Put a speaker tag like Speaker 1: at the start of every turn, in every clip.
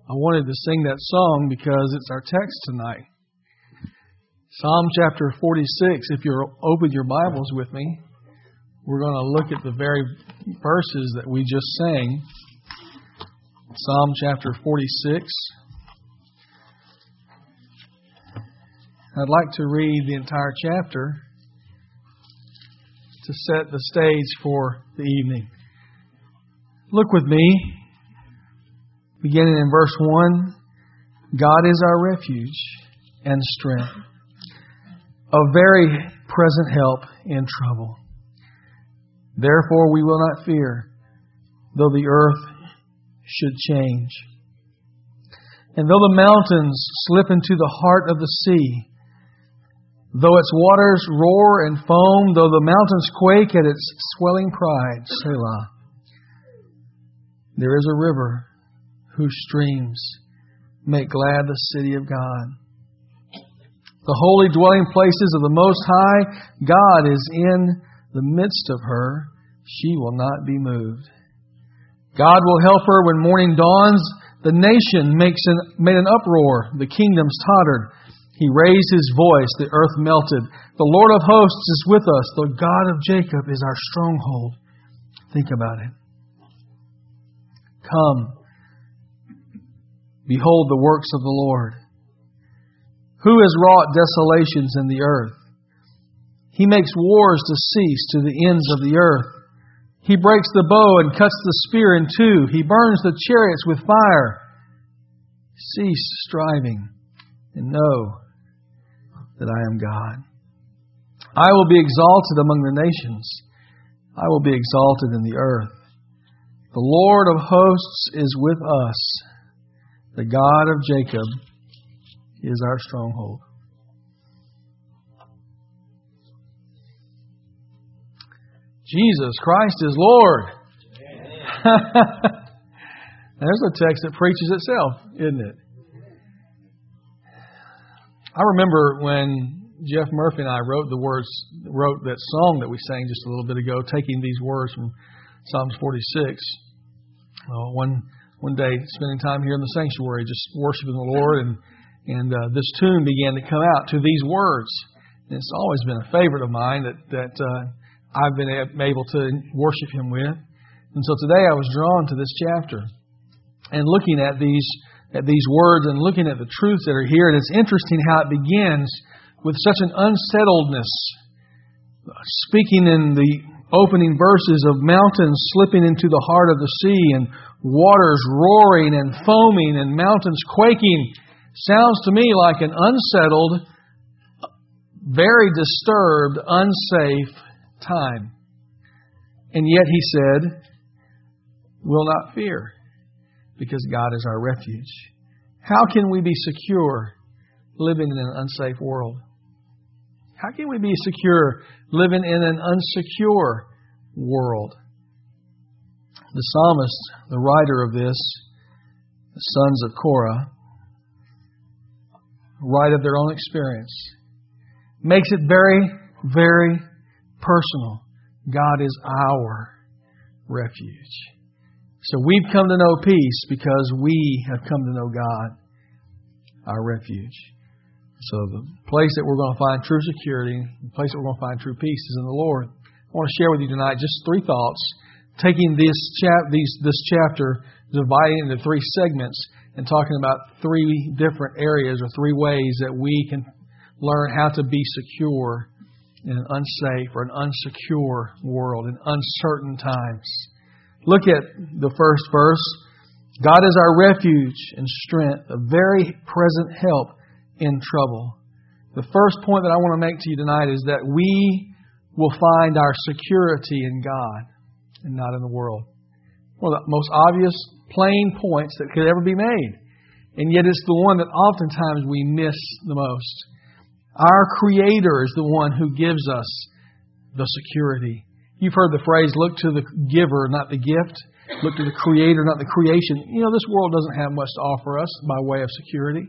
Speaker 1: I wanted to sing that song because it's our text tonight. Psalm chapter 46, if you'll open your Bibles with me, we're going to look at the very verses that we just sang. Psalm chapter 46. I'd like to read the entire chapter to set the stage for the evening. Look with me, beginning in verse 1. God is our refuge and strength, a very present help in trouble. Therefore we will not fear, though the earth should change, and though the mountains slip into the heart of the sea, though its waters roar and foam, though the mountains quake at its swelling pride, Selah. There is a river whose streams make glad the city of God. The holy dwelling places of the Most High, God is in the midst of her. She will not be moved. God will help her when morning dawns. The nation made an uproar. The kingdoms tottered. He raised His voice. The earth melted. The Lord of hosts is with us. The God of Jacob is our stronghold. Think about it. Come, behold the works of the Lord. Who has wrought desolations in the earth? He makes wars to cease to the ends of the earth. He breaks the bow and cuts the spear in two. He burns the chariots with fire. Cease striving and know that I am God. I will be exalted among the nations. I will be exalted in the earth. The Lord of hosts is with us. The God of Jacob is our stronghold. Jesus Christ is Lord. There's a text that preaches itself, isn't it? I remember when Jeff Murphy and I wrote that song that we sang just a little bit ago, taking these words from Psalms 46. One day, spending time here in the sanctuary, just worshiping the Lord, and this tune began to come out to these words. And it's always been a favorite of mine that I've been able to worship Him with. And so today I was drawn to this chapter and looking at these words and looking at the truths that are here. And it's interesting how it begins with such an unsettledness, speaking in the opening verses of mountains slipping into the heart of the sea and waters roaring and foaming and mountains quaking. Sounds to me like an unsettled, very disturbed, unsafe time. And yet He said, "Will not fear, because God is our refuge." How can we be secure living in an unsafe world? How can we be secure living in an unsecure world? The psalmist, the writer of this, the sons of Korah, write of their own experience, makes it very, very personal. God is our refuge. So we've come to know peace because we have come to know God, our refuge. So the place that we're going to find true security, the place that we're going to find true peace is in the Lord. I want to share with you tonight just three thoughts, taking this chapter, dividing into three segments, and talking about three different areas or three ways that we can learn how to be secure in an unsafe or an unsecure world, in uncertain times. Look at the first verse. God is our refuge and strength, a very present help in trouble. The first point that I want to make to you tonight is that we will find our security in God and not in the world. One of the most obvious, plain points that could ever be made. And yet it's the one that oftentimes we miss the most. Our Creator is the one who gives us the security. You've heard the phrase, look to the giver, not the gift. Look to the Creator, not the creation. You know, this world doesn't have much to offer us by way of security.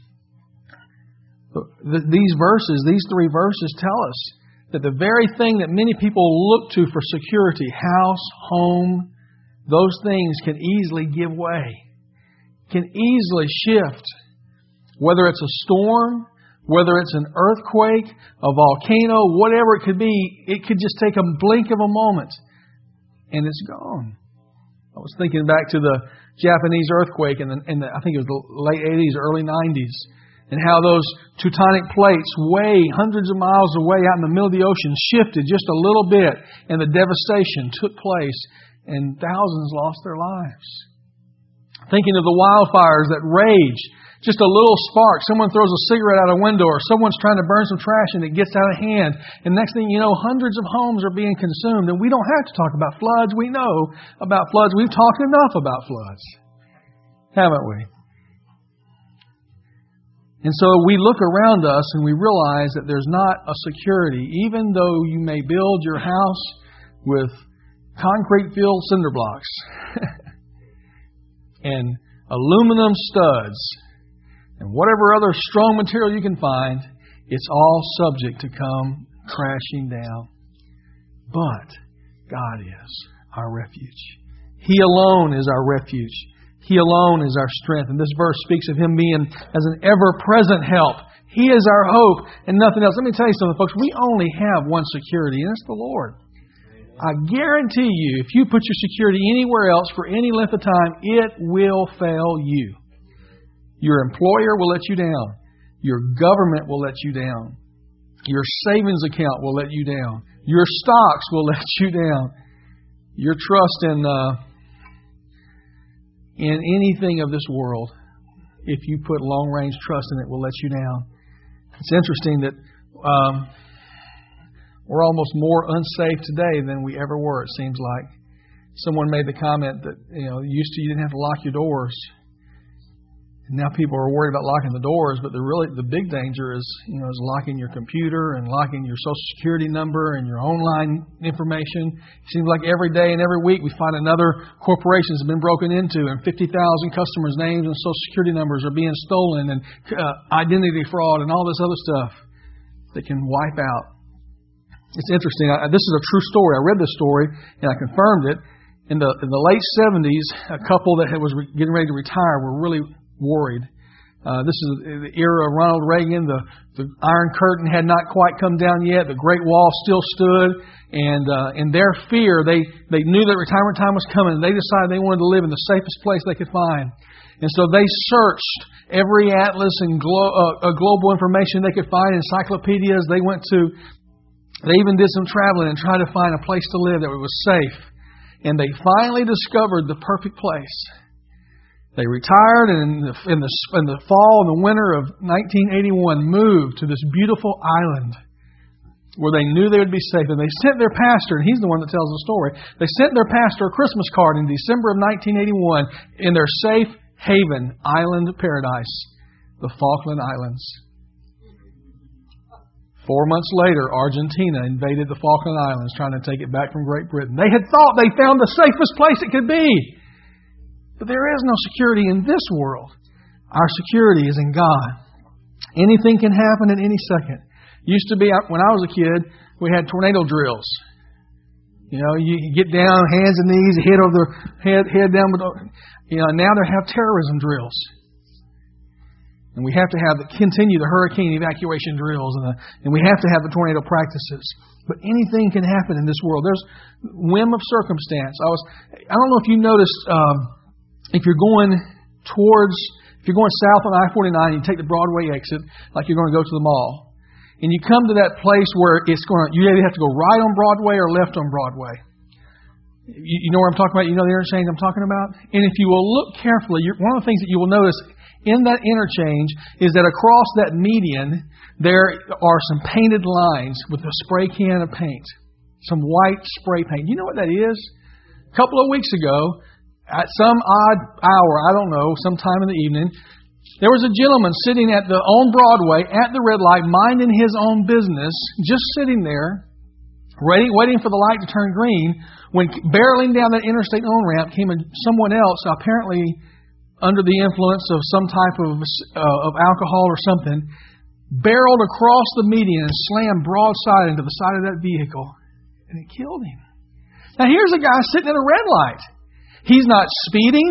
Speaker 1: But these three verses tell us that the very thing that many people look to for security, house, home, those things can easily give way can easily shift. Whether it's a storm, whether it's an earthquake, a volcano, whatever it could be, it could just take a blink of a moment and it's gone. I was thinking back to the Japanese earthquake in the I think it was the late 80s, early 90s, and how those tectonic plates way hundreds of miles away out in the middle of the ocean shifted just a little bit, and the devastation took place, and thousands lost their lives. Thinking of the wildfires that rage, just a little spark, someone throws a cigarette out a window, or someone's trying to burn some trash and it gets out of hand, and next thing you know, hundreds of homes are being consumed. And we don't have to talk about floods. We know about floods. We've talked enough about floods, haven't we? And so we look around us and we realize that there's not a security. Even though you may build your house with concrete-filled cinder blocks and aluminum studs and whatever other strong material you can find, it's all subject to come crashing down. But God is our refuge. He alone is our refuge. He alone is our strength. And this verse speaks of Him being as an ever-present help. He is our hope and nothing else. Let me tell you something, folks. We only have one security, and it's the Lord. I guarantee you, if you put your security anywhere else for any length of time, it will fail you. Your employer will let you down. Your government will let you down. Your savings account will let you down. Your stocks will let you down. Your trust in anything of this world, if you put long-range trust in it, will let you down. It's interesting that we're almost more unsafe today than we ever were, it seems like. Someone made the comment that, used to you didn't have to lock your doors. And now people are worried about locking the doors, but the big danger is locking your computer and locking your Social Security number and your online information. It seems like every day and every week we find another corporation has been broken into, and 50,000 customers' names and Social Security numbers are being stolen, and identity fraud and all this other stuff that can wipe out. It's interesting. This is a true story. I read this story and I confirmed it. In the late 70s, a couple that was getting ready to retire were really worried. This is the era of Ronald Reagan. The Iron Curtain had not quite come down yet. The Great Wall still stood. And in their fear, they knew that retirement time was coming. They decided they wanted to live in the safest place they could find. And so they searched every atlas and global information they could find, encyclopedias. They even did some traveling and tried to find a place to live that was safe. And they finally discovered the perfect place. They retired, and in the fall and the winter of 1981 moved to this beautiful island where they knew they would be safe. And they sent their pastor, and he's the one that tells the story, they sent their pastor a Christmas card in December of 1981 in their safe haven island paradise, the Falkland Islands. 4 months later, Argentina invaded the Falkland Islands trying to take it back from Great Britain. They had thought they found the safest place it could be. But there is no security in this world. Our security is in God. Anything can happen at any second. Used to be, when I was a kid, we had tornado drills. You get down, hands and knees, head over the head down. Now they have terrorism drills. And we have to continue the hurricane evacuation drills, and we have to have the tornado practices. But anything can happen in this world. There's whim of circumstance. I don't know if you noticed, if you're going south on I-49, you take the Broadway exit, like you're going to go to the mall. And you come to that place where you either have to go right on Broadway or left on Broadway. You know what I'm talking about? You know the interchange I'm talking about? And if you will look carefully, one of the things that you will notice in that interchange is that across that median, there are some painted lines with a spray can of paint. Some white spray paint. You know what that is? A couple of weeks ago, at some odd hour, I don't know, sometime in the evening, there was a gentleman sitting on Broadway at the red light, minding his own business, just sitting there, waiting for the light to turn green, when barreling down that interstate on-ramp came someone else, apparently under the influence of some type of alcohol or something, barreled across the median and slammed broadside into the side of that vehicle, and it killed him. Now here's a guy sitting at a red light. He's not speeding.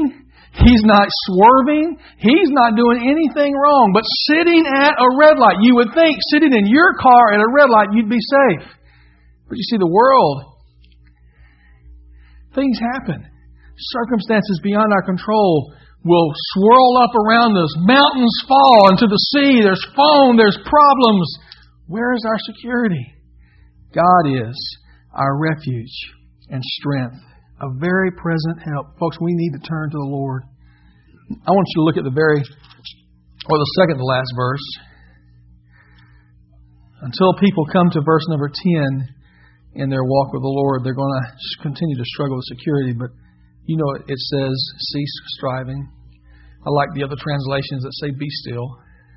Speaker 1: He's not swerving. He's not doing anything wrong. But sitting at a red light, you would think sitting in your car at a red light, you'd be safe. But you see, the world, things happen. Circumstances beyond our control will swirl up around us. Mountains fall into the sea. There's foam. There's problems. Where is our security? God is our refuge and strength, a very present help. Folks, we need to turn to the Lord. I want you to look at the second to last verse. Until people come to verse number 10 in their walk with the Lord, they're going to continue to struggle with security. But you know, it says, cease striving. I like the other translations that say, be still.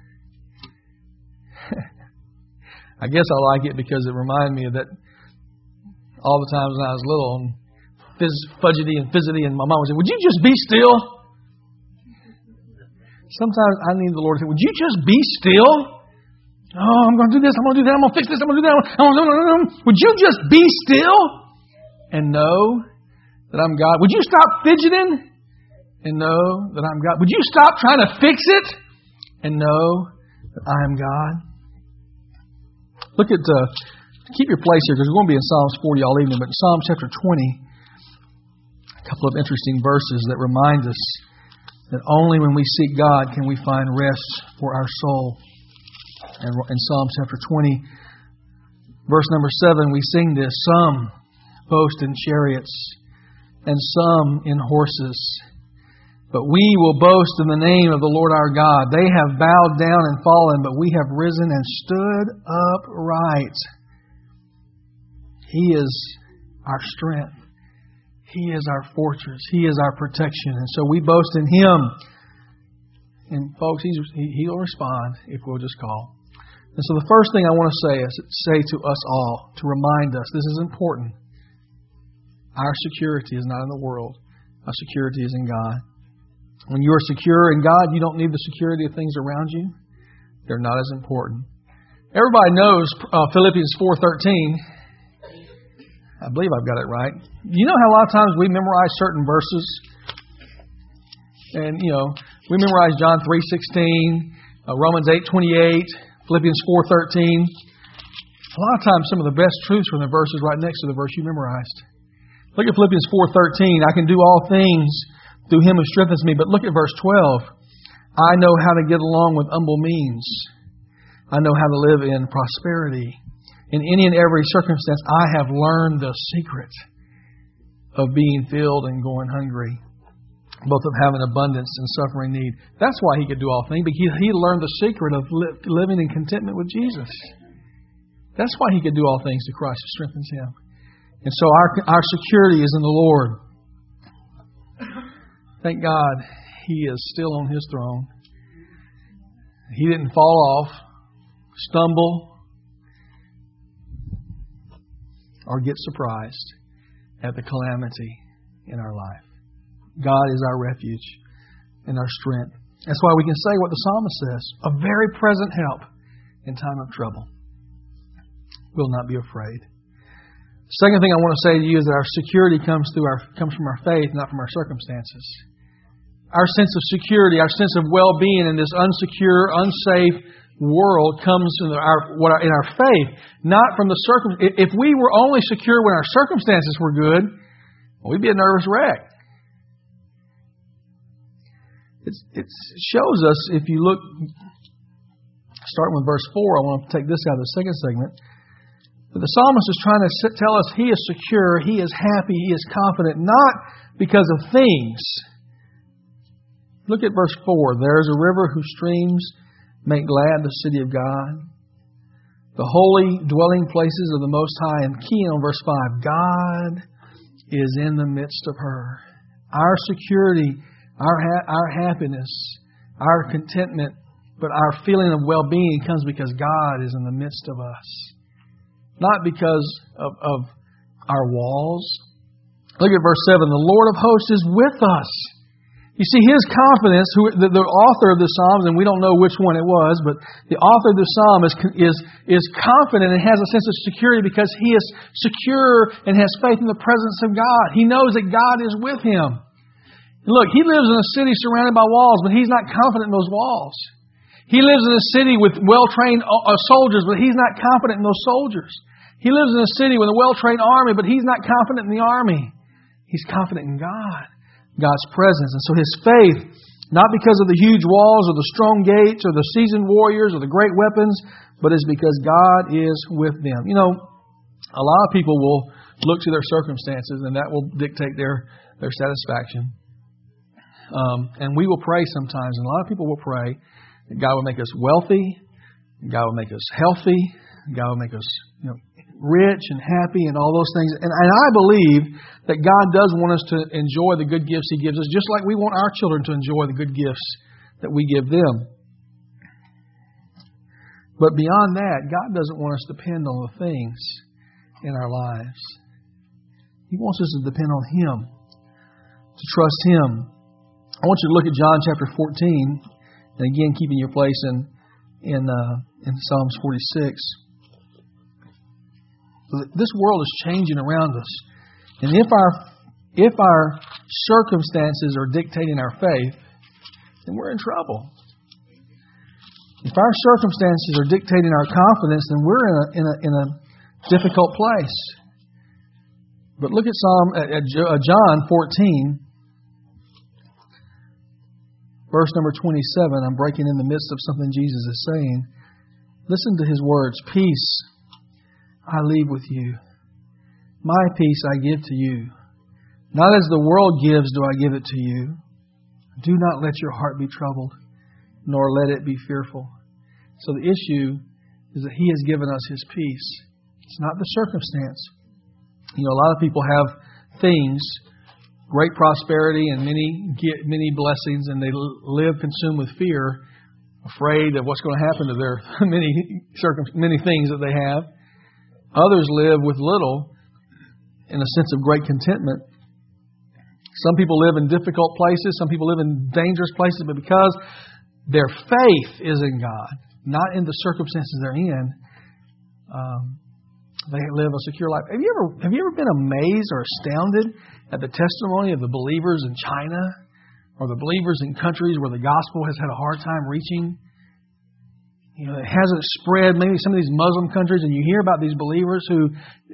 Speaker 1: I guess I like it because it reminded me of that all the times when I was little and fudgety and fizzity, and my mom would say, would you just be still? Sometimes I need the Lord to say, would you just be still? Oh, I'm going to do this, I'm going to do that, I'm going to fix this, I'm going to do that. Would you just be still and know that I'm God? Would you stop fidgeting and know that I'm God? Would you stop trying to fix it and know that I am God? Look at, keep your place here because we're going to be in Psalms 40 all evening, but in Psalm chapter 20, a couple of interesting verses that remind us that only when we seek God can we find rest for our soul. And in Psalm chapter 20, verse number 7, we sing this, some boast in chariots and some in horses, but we will boast in the name of the Lord our God. They have bowed down and fallen, but we have risen and stood upright. He is our strength. He is our fortress. He is our protection. And so we boast in Him. And folks, He'll respond if we'll just call. And so the first thing I want to say to us all, to remind us, this is important. Our security is not in the world. Our security is in God. When you are secure in God, you don't need the security of things around you. They're not as important. Everybody knows Philippians 4:13. I believe I've got it right. You know how a lot of times we memorize certain verses? And, we memorize John 3:16, Romans 8:28, Philippians 4:13. A lot of times some of the best truths from the verses right next to the verse you memorized. Look at Philippians 4:13. I can do all things through Him who strengthens me. But look at verse 12. I know how to get along with humble means. I know how to live in prosperity. In any and every circumstance, I have learned the secret of being filled and going hungry, both of having abundance and suffering need. That's why He could do all things, because He learned the secret of living in contentment with Jesus. That's why He could do all things through Christ who strengthens Him. And so our security is in the Lord. Thank God He is still on His throne. He didn't fall off, stumble, or get surprised at the calamity in our life. God is our refuge and our strength. That's why we can say what the psalmist says, a very present help in time of trouble. We'll not be afraid. Second thing I want to say to you is that our security comes from our faith, not from our circumstances. Our sense of security, our sense of well-being in this unsecure, unsafe world comes in our faith, not from the circumstances. If we were only secure when our circumstances were good, we'd be a nervous wreck. It shows us, if you look, starting with verse 4, I want to take this out of the second segment. But the psalmist is trying to tell us he is secure, he is happy, he is confident, not because of things. Look at verse 4. There is a river whose streams make glad the city of God, the holy dwelling places of the Most High. And key on verse 5, God is in the midst of her. Our security, our happiness, our contentment, but our feeling of well-being comes because God is in the midst of us. Not because of our walls. Look at verse 7. The Lord of hosts is with us. You see, his confidence, the author of the Psalms, and we don't know which one it was, but the author of the Psalm is confident and has a sense of security because he is secure and has faith in the presence of God. He knows that God is with him. Look, he lives in a city surrounded by walls, but he's not confident in those walls. He lives in a city with well-trained soldiers, but he's not confident in those soldiers. He lives in a city with a well-trained army, but he's not confident in the army. He's confident in God, God's presence. And so his faith, not because of the huge walls or the strong gates or the seasoned warriors or the great weapons, but is because God is with them. You know, a lot of people will look to their circumstances, and that will dictate their satisfaction. And we will pray sometimes, and a lot of people will pray that God will make us wealthy, God will make us healthy, God will make us, rich and happy and all those things. And I believe that God does want us to enjoy the good gifts He gives us, just like we want our children to enjoy the good gifts that we give them. But beyond that, God doesn't want us to depend on the things in our lives. He wants us to depend on Him, to trust Him. I want you to look at John chapter 14, and again, keeping your place in Psalms 46. This world is changing around us, and if our circumstances are dictating our faith, then we're in trouble. If our circumstances are dictating our confidence, then we're in a difficult place. But look at John 14. Verse number 27, I'm breaking in the midst of something Jesus is saying. Listen to His words. Peace I leave with you. My peace I give to you. Not as the world gives do I give it to you. Do not let your heart be troubled, nor let it be fearful. So the issue is that He has given us His peace. It's not the circumstance. A lot of people have things, great prosperity and many blessings, and they live consumed with fear, afraid of what's going to happen to their many things that they have. Others live with little in a sense of great contentment. Some people live in difficult places. Some people live in dangerous places, but because their faith is in God, not in the circumstances they're in, they live a secure life. Have you ever been amazed or astounded at the testimony of the believers in China or the believers in countries where the gospel has had a hard time reaching? It hasn't spread, maybe some of these Muslim countries, and you hear about these believers who,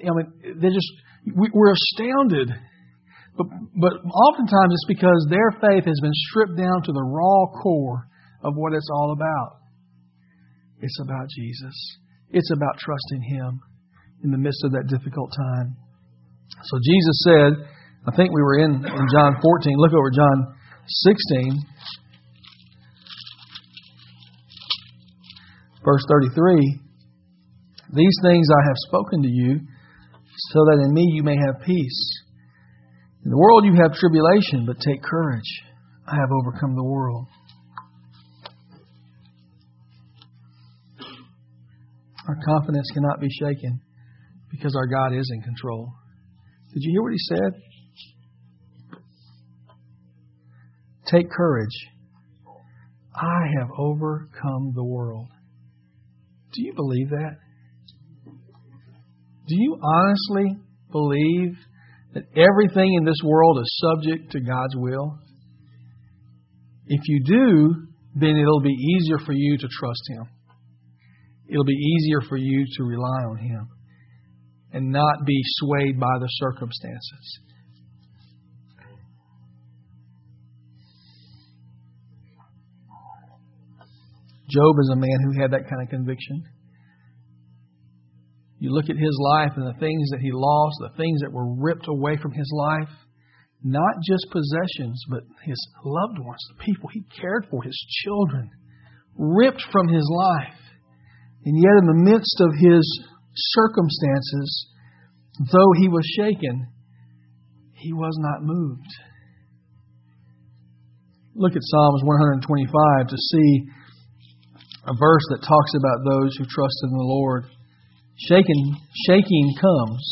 Speaker 1: we're astounded. But oftentimes it's because their faith has been stripped down to the raw core of what it's all about. It's about Jesus. It's about trusting Him in the midst of that difficult time. So Jesus said, I think we were in John 14. Look over John 16. Verse 33. These things I have spoken to you, so that in me you may have peace. In the world you have tribulation, but take courage. I have overcome the world. Our confidence cannot be shaken because our God is in control. Did you hear what He said? Take courage. I have overcome the world. Do you believe that? Do you honestly believe that everything in this world is subject to God's will? If you do, then it'll be easier for you to trust Him. It'll be easier for you to rely on Him and not be swayed by the circumstances. Job is a man who had that kind of conviction. You look at his life and the things that he lost, the things that were ripped away from his life, not just possessions, but his loved ones, the people he cared for, his children, ripped from his life. And yet in the midst of his circumstances, though he was shaken, he was not moved. Look at Psalms 125 to see a verse that talks about those who trust in the Lord. Shaking comes.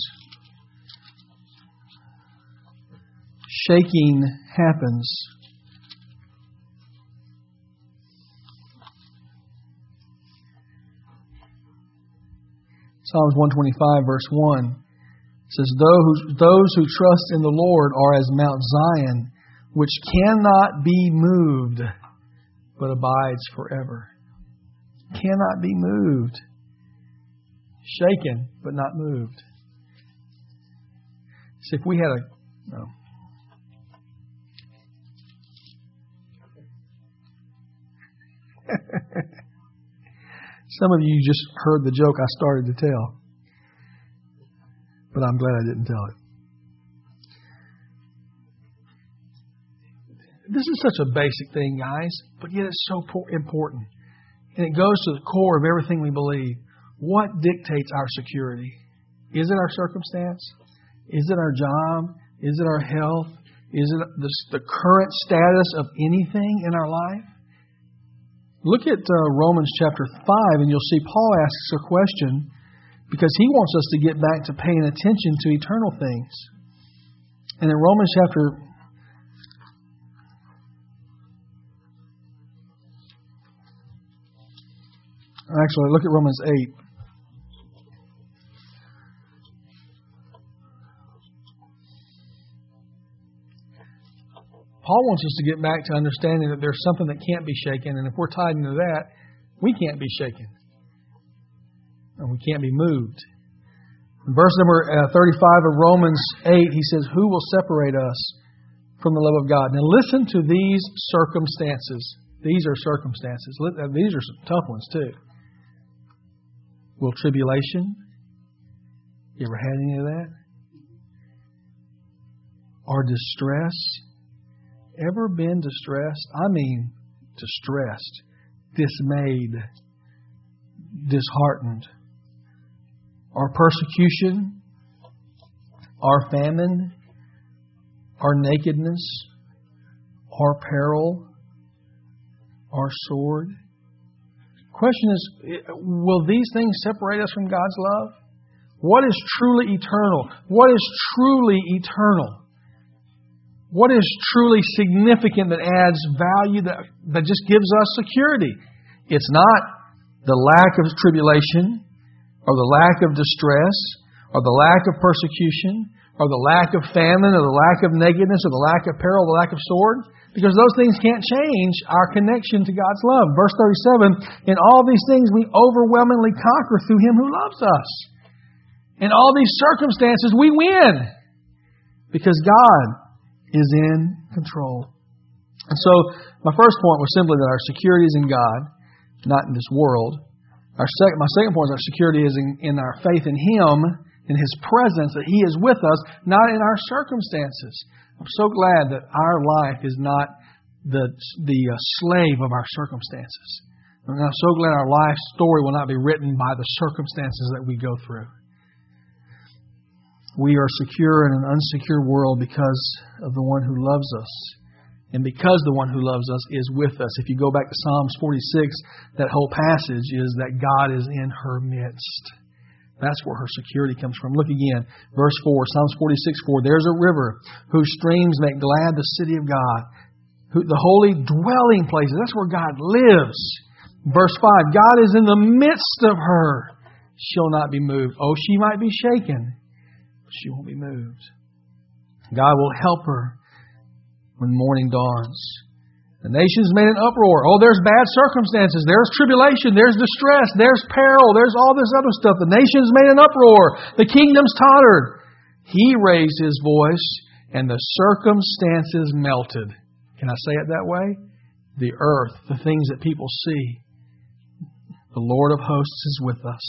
Speaker 1: Shaking happens. Psalms 125 verse 1 says, those who trust in the Lord are as Mount Zion, which cannot be moved, but abides forever. Cannot be moved. Shaken, but not moved. See, if we had no. Some of you just heard the joke I started to tell. But I'm glad I didn't tell it. This is such a basic thing, guys, but yet it's so important. And it goes to the core of everything we believe. What dictates our security? Is it our circumstance? Is it our job? Is it our health? Is it the current status of anything in our life? Look at Romans chapter 5, and you'll see Paul asks a question because he wants us to get back to paying attention to eternal things. And in Romans chapter... Actually, look at Romans 8. Paul wants us to get back to understanding that there's something that can't be shaken, and if we're tied into that, we can't be shaken. And we can't be moved. In verse number 35 of Romans 8, he says, "Who will separate us from the love of God?" Now listen to these circumstances. These are circumstances. These are some tough ones too. Will tribulation? You ever had any of that? Or distress? Ever been distressed? I mean, distressed, dismayed, disheartened. Or persecution? Or famine? Or nakedness? Or peril? Or sword? Question is, will these things separate us from God's love? What is truly eternal? What is truly eternal? What is truly significant that adds value, that just gives us security? It's not the lack of tribulation, or the lack of distress, or the lack of persecution, or the lack of famine, or the lack of nakedness, or the lack of peril, or the lack of sword. Because those things can't change our connection to God's love. Verse 37, "In all these things we overwhelmingly conquer through Him who loves us." In all these circumstances we win. Because God is in control. And so, my first point was simply that our security is in God, not in this world. My second point is our security is in our faith in Him, in His presence, that He is with us, not in our circumstances. I'm so glad that our life is not the slave of our circumstances. And I'm so glad our life story will not be written by the circumstances that we go through. We are secure in an unsecure world because of the one who loves us. And because the one who loves us is with us. If you go back to Psalms 46, that whole passage is that God is in her midst. That's where her security comes from. Look again, verse 4, Psalms 46:4. "There's a river whose streams make glad the city of God, the holy dwelling places." That's where God lives. Verse 5, "God is in the midst of her. She'll not be moved." Oh, she might be shaken. She won't be moved. God will help her when morning dawns. The nations made an uproar. Oh, there's bad circumstances. There's tribulation. There's distress. There's peril. There's all this other stuff. The nations made an uproar. The kingdoms tottered. He raised His voice and the circumstances melted. Can I say it that way? The earth, the things that people see. The Lord of hosts is with us.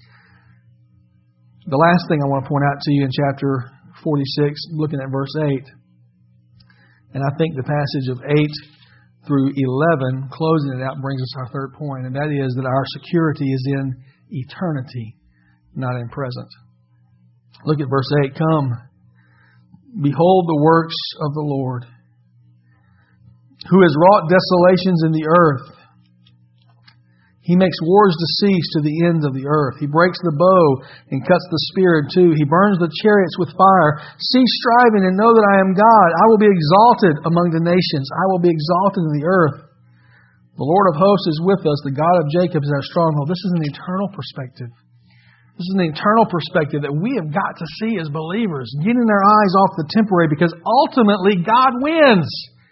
Speaker 1: The last thing I want to point out to you in chapter 46, looking at verse 8, and I think the passage of 8 through 11, closing it out, brings us our third point, and that is that our security is in eternity, not in present. Look at verse 8. "Come, behold the works of the Lord, who has wrought desolations in the earth. He makes wars to cease to the ends of the earth. He breaks the bow and cuts the spear in two. He burns the chariots with fire. Cease striving and know that I am God. I will be exalted among the nations. I will be exalted in the earth. The Lord of hosts is with us. The God of Jacob is our stronghold." This is an eternal perspective. This is an eternal perspective that we have got to see as believers. Getting our eyes off the temporary, because ultimately God wins.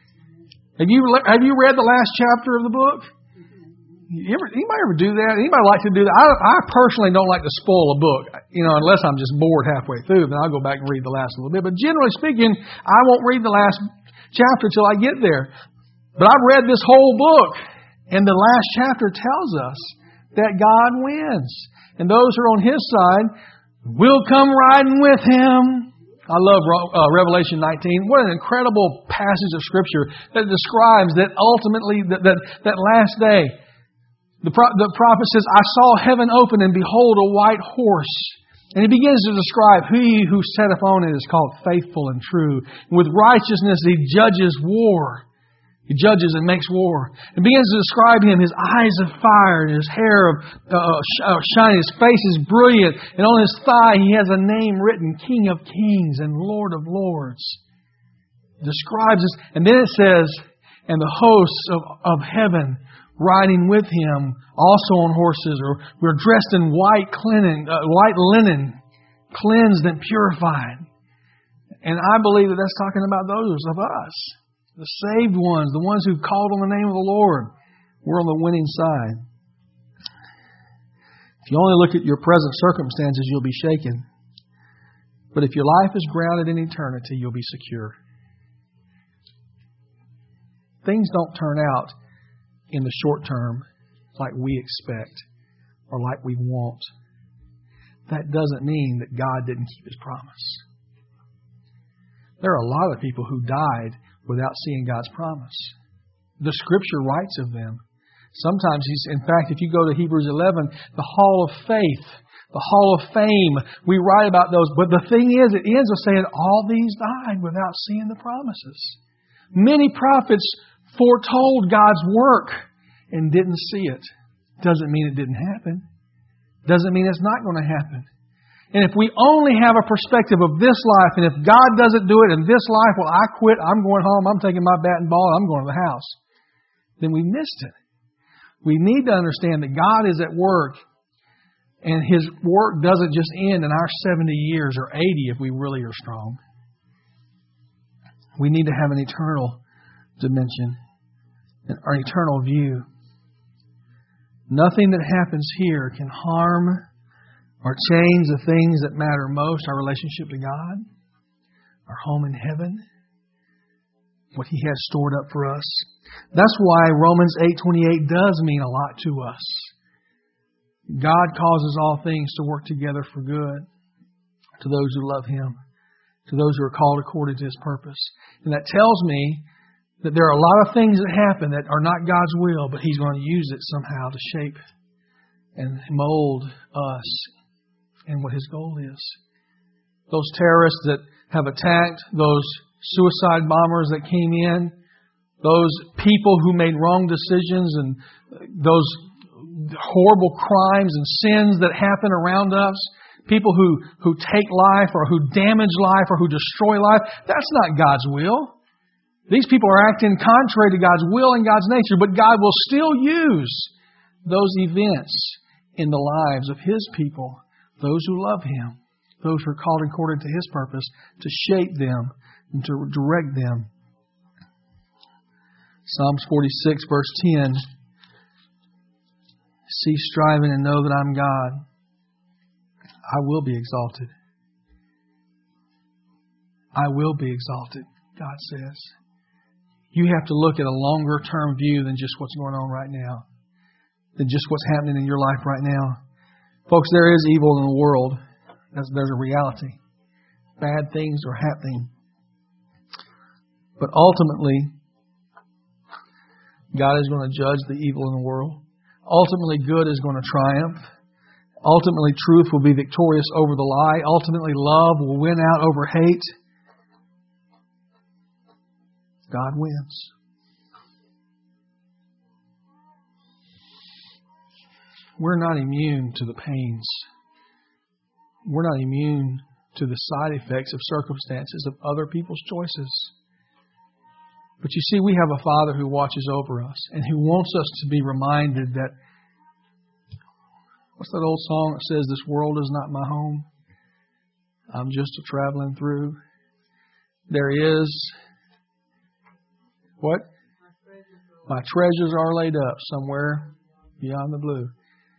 Speaker 1: Have you read the last chapter of the book? Anybody ever do that? Anybody like to do that? I personally don't like to spoil a book, unless I'm just bored halfway through. Then I'll go back and read the last little bit. But generally speaking, I won't read the last chapter till I get there. But I've read this whole book, and the last chapter tells us that God wins, and those who are on His side will come riding with Him. I love Revelation 19. What an incredible passage of Scripture that describes that ultimately that last day. The prophet says, I saw heaven open, and behold, a white horse. And he begins to describe he who sitteth on it is called faithful and true. And with righteousness he judges war. He judges and makes war. And begins to describe him, his eyes of fire, and his hair of shining, his face is brilliant. And on his thigh he has a name written, King of Kings and Lord of Lords. It describes this. And then it says, and the hosts of heaven riding with him, also on horses, or we're dressed in white linen, cleansed and purified. And I believe that that's talking about those of us, the saved ones, the ones who called on the name of the Lord. We're on the winning side. If you only look at your present circumstances, you'll be shaken. But if your life is grounded in eternity, you'll be secure. Things don't turn out in the short term like we expect or like we want. That doesn't mean that God didn't keep His promise. There are a lot of people who died without seeing God's promise. The Scripture writes of them. Sometimes in fact, if you go to Hebrews 11, the Hall of Faith, the Hall of Fame, we write about those. But the thing is, it ends with saying all these died without seeing the promises. Many prophets foretold God's work and didn't see it. Doesn't mean it didn't happen. Doesn't mean it's not going to happen. And if we only have a perspective of this life, and if God doesn't do it in this life, well, I quit, I'm going home, I'm taking my bat and ball, I'm going to the house, then we missed it. We need to understand that God is at work, and His work doesn't just end in our 70 years or 80 if we really are strong. We need to have an eternal dimension, our eternal view. Nothing that happens here can harm or change the things that matter most, our relationship to God, our home in heaven, what He has stored up for us. That's why Romans 8:28 does mean a lot to us. God causes all things to work together for good to those who love Him, to those who are called according to His purpose. And that tells me that there are a lot of things that happen that are not God's will, but He's going to use it somehow to shape and mold us and what His goal is. Those terrorists that have attacked, those suicide bombers that came in, those people who made wrong decisions, and those horrible crimes and sins that happen around us, people who take life or who damage life or who destroy life, that's not God's will. These people are acting contrary to God's will and God's nature, but God will still use those events in the lives of His people, those who love Him, those who are called according to His purpose, to shape them and to direct them. Psalms 46, verse 10. Cease striving and know that I'm God. I will be exalted. I will be exalted, God says. You have to look at a longer term view than just what's going on right now, than just what's happening in your life right now. Folks, there is evil in the world. There's a reality. Bad things are happening. But ultimately, God is going to judge the evil in the world. Ultimately, good is going to triumph. Ultimately, truth will be victorious over the lie. Ultimately, love will win out over hate. God wins. We're not immune to the pains. We're not immune to the side effects of circumstances of other people's choices. But you see, we have a Father who watches over us and who wants us to be reminded that, what's that old song that says, this world is not my home. I'm just a traveling through. There is, what? My treasures are laid up somewhere beyond the blue.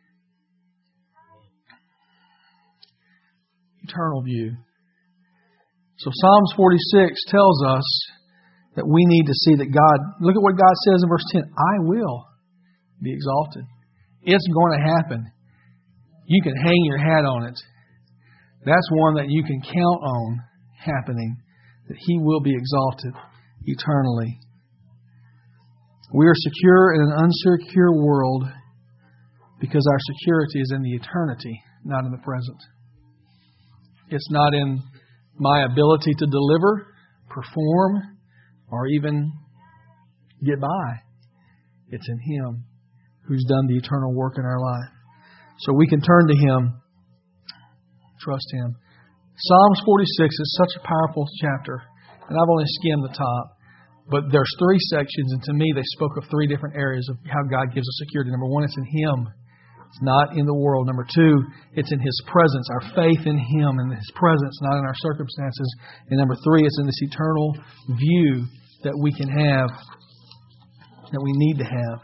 Speaker 1: Eternal view. So Psalms 46 tells us that we need to see that God, look at what God says in verse 10, I will be exalted. It's going to happen. You can hang your hat on it. That's one that you can count on happening, that He will be exalted eternally. We are secure in an unsecure world because our security is in the eternity, not in the present. It's not in my ability to deliver, perform, or even get by. It's in Him who's done the eternal work in our life. So we can turn to Him, trust Him. Psalms 46 is such a powerful chapter, and I've only skimmed the top. But there's 3 sections, and to me they spoke of 3 different areas of how God gives us security. Number 1, it's in Him. It's not in the world. Number 2, it's in His presence, our faith in Him and His presence, not in our circumstances. And number 3, it's in this eternal view that we can have, that we need to have.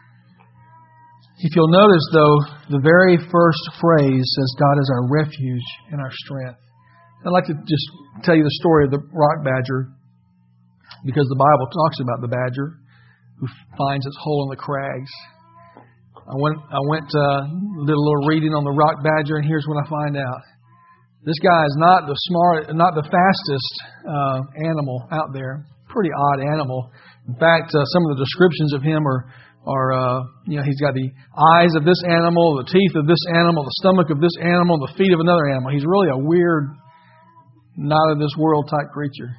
Speaker 1: If you'll notice, though, the very first phrase says God is our refuge and our strength. I'd like to just tell you the story of the rock badger, because the Bible talks about the badger who finds its hole in the crags. I went did a little reading on the rock badger, and here's what I find out. This guy is not the fastest animal out there. Pretty odd animal. In fact, some of the descriptions of him are he's got the eyes of this animal, the teeth of this animal, the stomach of this animal, the feet of another animal. He's really a weird, not of this world type creature.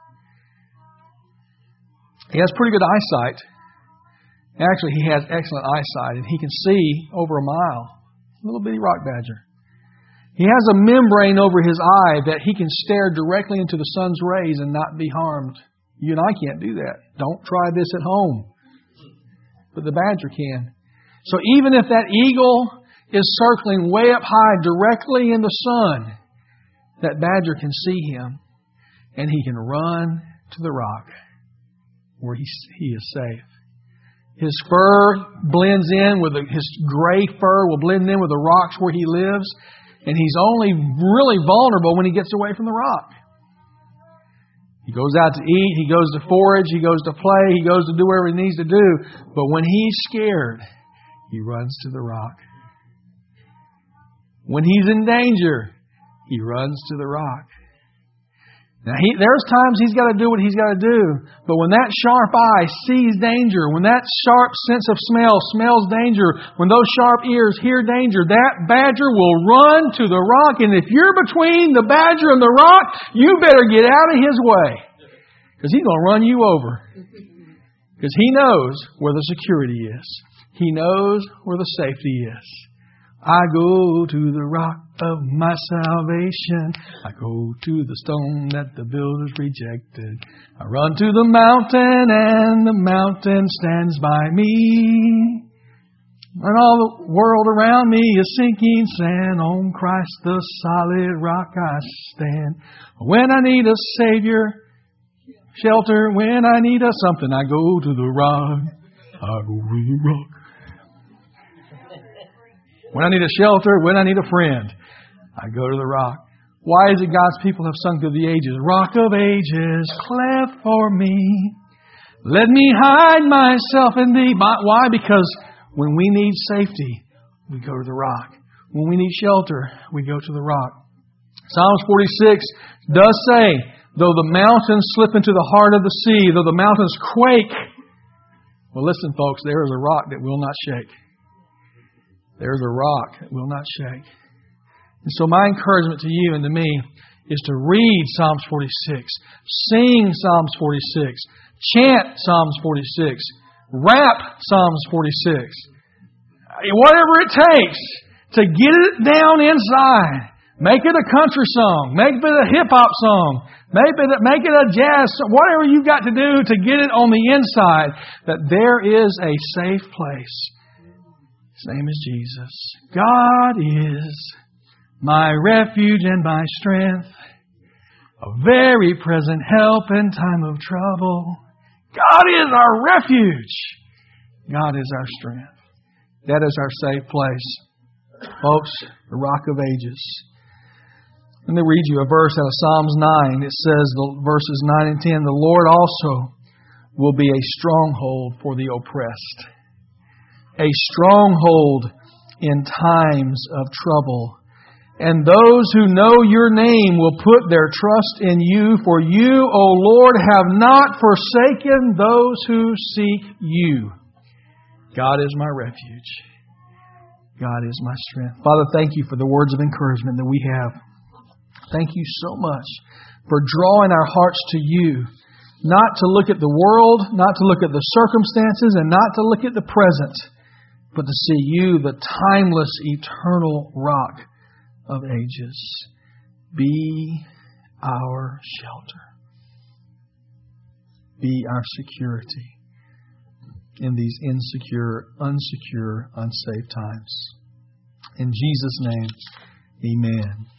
Speaker 1: He has pretty good eyesight. Actually, he has excellent eyesight, and he can see over a mile. Little bitty rock badger. He has a membrane over his eye that he can stare directly into the sun's rays and not be harmed. You and I can't do that. Don't try this at home. But the badger can. So even if that eagle is circling way up high directly in the sun, that badger can see him, and he can run to the rock where he is safe. His fur blends in with his gray fur will blend in with the rocks where he lives, and he's only really vulnerable when he gets away from the rock. He goes out to eat, he goes to forage, he goes to play, he goes to do whatever he needs to do, but when he's scared, he runs to the rock. When he's in danger, he runs to the rock. Now, there's times he's got to do what he's got to do. But when that sharp eye sees danger, when that sharp sense of smell smells danger, when those sharp ears hear danger, that badger will run to the rock. And if you're between the badger and the rock, you better get out of his way. Because he's going to run you over. Because he knows where the security is. He knows where the safety is. I go to the rock of my salvation. I go to the stone that the builders rejected. I run to the mountain, and the mountain stands by me. When all the world around me is sinking sand, on Christ the solid rock I stand. When I need a Savior, shelter, when I need something, I go to the rock. I go to the rock. When I need a shelter, when I need a friend, I go to the rock. Why is it God's people have sung through the ages? Rock of ages, cleft for me. Let me hide myself in thee. Why? Because when we need safety, we go to the rock. When we need shelter, we go to the rock. Psalms 46 does say, though the mountains slip into the heart of the sea, though the mountains quake. Well, listen, folks, there is a rock that will not shake. There's a rock that will not shake. And so my encouragement to you and to me is to read Psalms 46, sing Psalms 46, chant Psalms 46, rap Psalms 46. Whatever it takes to get it down inside. Make it a country song. Make it a hip-hop song. Make it a jazz song. Whatever you've got to do to get it on the inside, that there is a safe place. His name is Jesus. God is my refuge and my strength, a very present help in time of trouble. God is our refuge. God is our strength. That is our safe place. Folks, the Rock of Ages. Let me read you a verse out of Psalms 9. It says, verses 9 and 10, the Lord also will be a stronghold for the oppressed. A stronghold in times of trouble. And those who know your name will put their trust in you, for you, O Lord, have not forsaken those who seek you. God is my refuge. God is my strength. Father, thank you for the words of encouragement that we have. Thank you so much for drawing our hearts to you, not to look at the world, not to look at the circumstances, and not to look at the present, but to see you, the timeless, eternal Rock of Ages. Be our shelter. Be our security in these insecure, unsecure, unsafe times. In Jesus' name, amen.